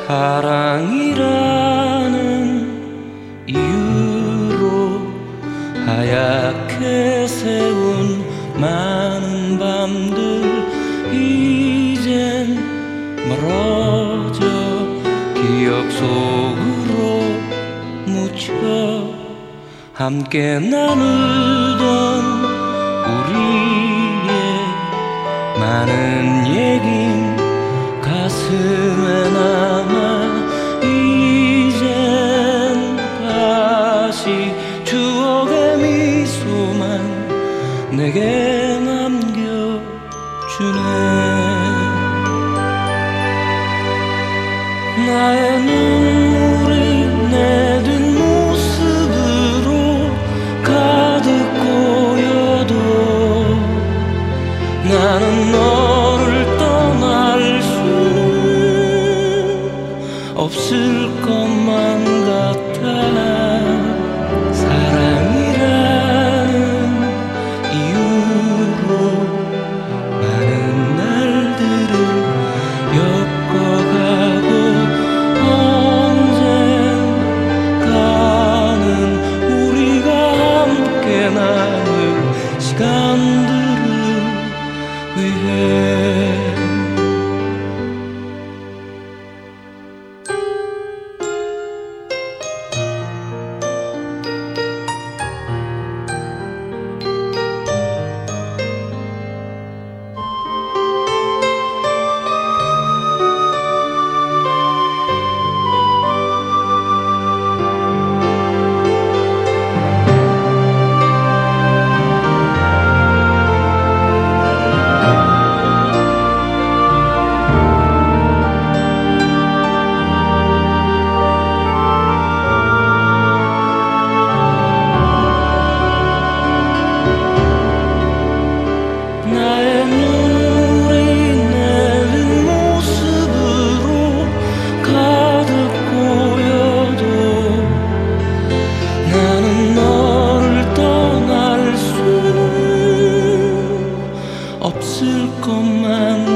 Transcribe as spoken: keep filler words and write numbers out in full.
사랑이라는 이유로 하얗게 세운 많은 밤들 이젠 멀어져 기억 속으로 묻혀 함께 나누던 우리의 많은 얘긴 가슴에 남아 이젠 다시 추억의 미소만 내게 남겨주네. 나의 눈물이 내 뒷모습으로 가득 고여도 나는 너를 떠날 수는 없을 것만 같아. 사랑이라는 이유로 많은 날들을 엮어가고 언젠가는 우리가 함께 나눌 시간들을 위해. 나의 눈물이 내 뒷모습으로 가득 고여도 나는 너를 떠날 수는 없을 것만